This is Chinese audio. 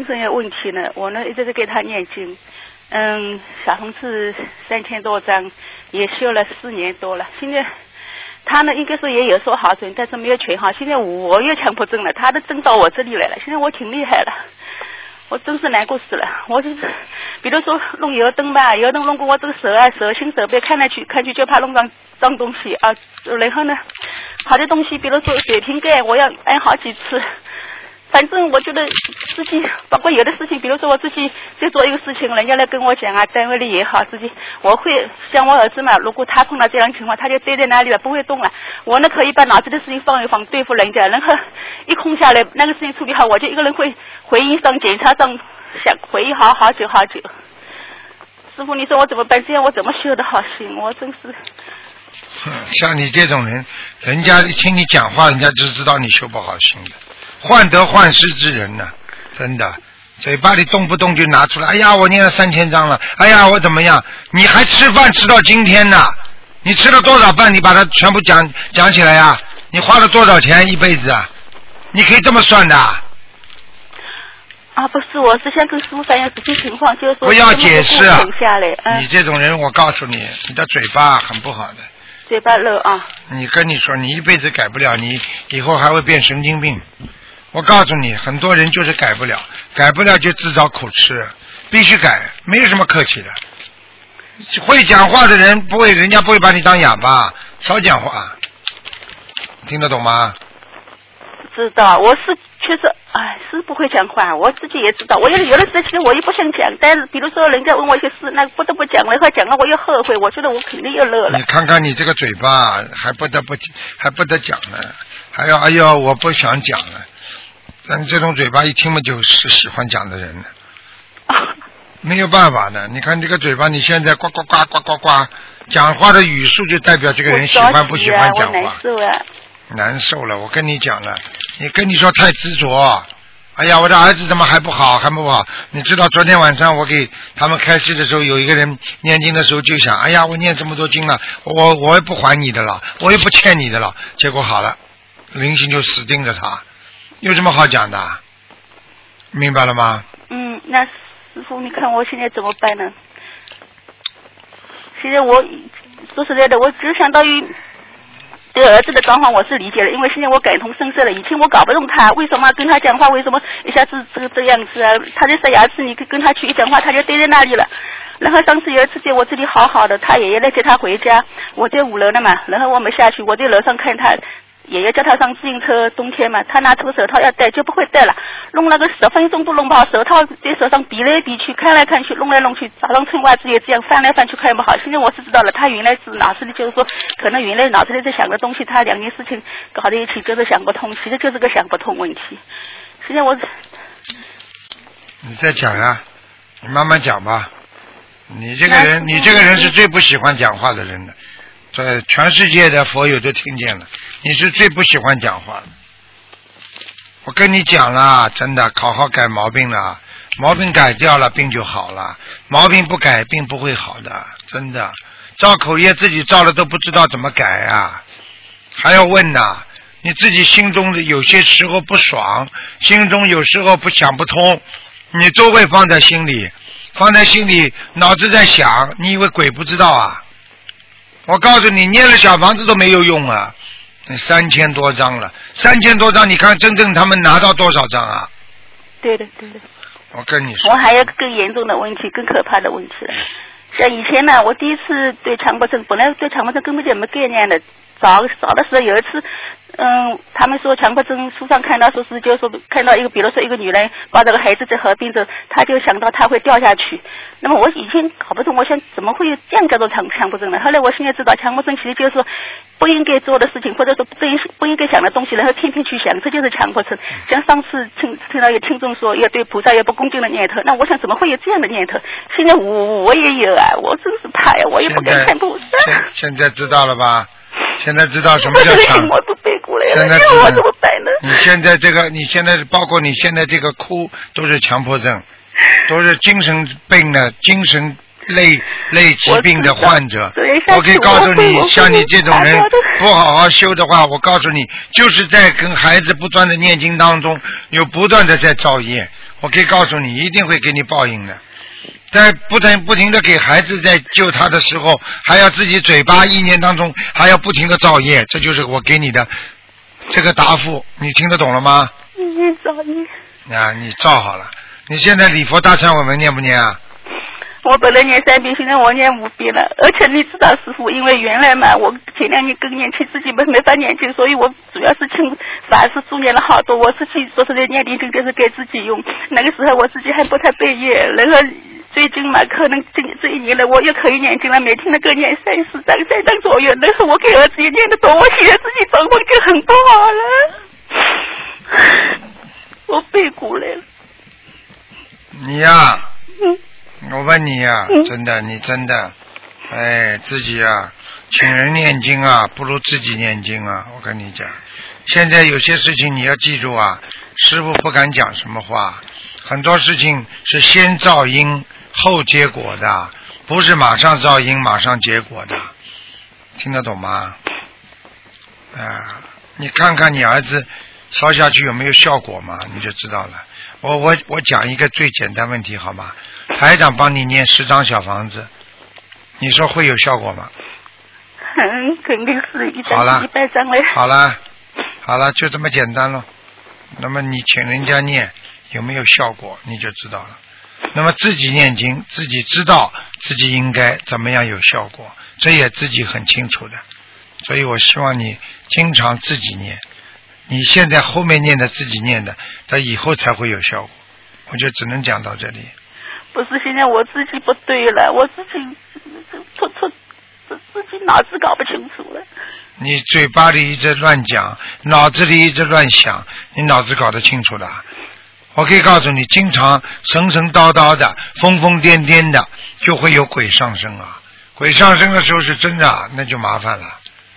生有问题呢，我呢一直在给他念经，小房子3000多张，也修了4年多了。现在他呢应该说也有所好转，但是没有全好。现在我又强迫症了，他都症到我这里来了，现在我挺厉害了。我真是难过死了，我就是，比如说弄油灯吧，油灯弄过我这个手心手背看来去就怕弄脏东西啊，然后呢，好的东西，比如说水瓶盖，我要按好几次。反正我觉得自己，包括有的事情，比如说我自己在做一个事情，人家来跟我讲啊，单位里也好，自己我会像我儿子嘛，如果他碰到这样情况，他就待在那里了，不会动了。我呢可以把脑子的事情放一放，对付人家，然后一空下来，那个事情处理好，我就一个人会回忆上检查上想回忆好久。师傅，你说我怎么办？这样我怎么修得好心？我真是。 像你这种人，人家一听你讲话，人家就知道你修不好心的。患得患失之人呢，真的，嘴巴里动不动就拿出来，哎呀，我念了3000章了，哎呀，我怎么样？你还吃饭吃到今天呢？你吃了多少饭？你把它全部讲起来呀？你花了多少钱一辈子啊？你可以这么算的。啊， 不是，我是想跟师傅反映实际情况，就是说不要解释啊！ 你这种人，我告诉你，你的嘴巴很不好的。 嘴巴漏啊！ 你跟你说，你一辈子改不了，你以后还会变神经病。我告诉你，很多人就是改不了就自找苦吃，必须改，没有什么客气的。会讲话的人不会，人家不会把你当哑巴，少讲话，听得懂吗？ 知道，我是确实，是不会讲话，我自己也知道。我有的事情我也不想讲，但是比如说人家问我一些事，那不得不讲了，以后讲了我又后悔，我觉得我肯定又乐了。 你看看你这个嘴巴，还不得讲呢，还要哎呦，我不想讲了。但这种嘴巴一听嘛，就是喜欢讲的人了，没有办法的。你看这个嘴巴，你现在呱呱呱呱呱呱，讲话的语速就代表这个人喜欢不喜欢讲话。 我难受啊！ 难受了，我跟你讲了，你跟你说太执着。哎呀，我的儿子怎么还不好？你知道昨天晚上我给他们开示的时候，有一个人念经的时候就想，哎呀，我念这么多经了，我也不还你的了，我也不欠你的了。结果好了，灵性就死盯着他。有什么好讲的？明白了吗？ 那师傅，你看我现在怎么办呢？现在我说实在的，我只想到于对儿子的状况我是理解了，因为现在我感同身受了。以前我搞不懂他为什么跟他讲话，为什么一下子这样子啊？他在塞牙齿，你跟他去一讲话，他就待在那里了。然后上次有一次在我这里好好的，他爷爷来接他回家，我在5楼的嘛，然后我没下去，我在楼上看他。爷爷叫他上自行车，冬天嘛，他拿出个手套要戴就不会戴了，弄了个10分钟都弄不好，手套在手上比来比去，看来看去，弄来弄去，早上穿袜子也这样翻来翻去看不好。现在我是知道了，他原来是脑子里就是说，可能原来脑子里在想的东西，他2件事情搞在一起就是想不通，其实就是个想不通问题。现在你再讲呀，你慢慢讲吧。你这个人是最不喜欢讲话的人了。这全世界的佛友都听见了，你是最不喜欢讲话的。我跟你讲了，真的，好好改毛病了，毛病改掉了，病就好了。毛病不改，病不会好的，真的。造口业自己造了都不知道怎么改啊，还要问呐。你自己心中的有些时候不爽，心中有时候想不通，你都会放在心里，脑子在想，你以为鬼不知道啊？我告诉你，念了小房子都没有用啊！3000多张了，3000多张，你看真正他们拿到多少张啊？ 对的。 我跟你说， 我还有更严重的问题，更可怕的问题了。像以前呢，我第一次对强迫症，本来对强迫症根本就没概念的，早的时候有一次。他们说强迫症书上看到说是，就是说看到一个，比如说一个女人抱着个孩子在河边走，他就想到他会掉下去。那么我以前搞不懂，我想怎么会有这样叫做强迫症呢？后来我现在知道，强迫症其实就是说不应该做的事情，或者说不应该想的东西，然后偏偏去想，这就是强迫症。像上次听到有听众说要对菩萨有不恭敬的念头，那我想怎么会有这样的念头？现在我也有啊，我真是怕呀，我也不敢看菩萨。 现在知道了吧？现在知道什么叫强？ 我都背过来了， 现在我怎么办呢？ 你现在包括你现在这个哭都是强迫症，都是精神病的精神类疾病的患者。我可以告诉你，像你这种人不好好修的话，我告诉你，就是在跟孩子不断的念经当中，有不断的在造业。 我可以告诉你，一定会给你报应的。在不停的给孩子在救他的时候，还要自己嘴巴一年当中还要不停的造业，这就是我给你的这个答复，你听得懂了吗？ 造业啊，你造好了。你现在礼佛大忏悔文念不念啊？ 我本来念3遍，现在我念5遍了。而且你知道师傅，因为原来嘛，我前2年更年期自己没法念经，所以我主要是请法师助念了好多。我自己说实在念点经就是给自己用。那个时候我自己还不太背业，然后最近嘛，可能这1年了，我又可以念经了，每天能够念30张3张左右。然后我给儿子也念得多，我现在自己状况就很不好了。我背过来了。 你呀。我问你呀，真的，你真的，自己啊，请人念经啊，不如自己念经啊！我跟你讲，现在有些事情你要记住啊，师父不敢讲什么话，很多事情是先造因后结果的，不是马上造因马上结果的，听得懂吗？你看看你儿子烧下去有没有效果嘛，你就知道了。我讲一个最简单问题好吗？台长帮你念10张小房子，你说会有效果吗？ 肯定是100张嘞。 好了，就这么简单了。那么你请人家念有没有效果，你就知道了。那么自己念经，自己知道自己应该怎么样有效果，这也自己很清楚的。所以我希望你经常自己念。你现在后面念的自己念的，它以后才会有效果。我就只能讲到这里。 不是，现在我自己不对了，我自己自己脑子搞不清楚了。 你嘴巴里一直乱讲，脑子里一直乱想，你脑子搞得清楚的？我可以告诉你，经常神神叨叨的、疯疯癫癫的，就会有鬼上身啊！鬼上身的时候是真的，那就麻烦了。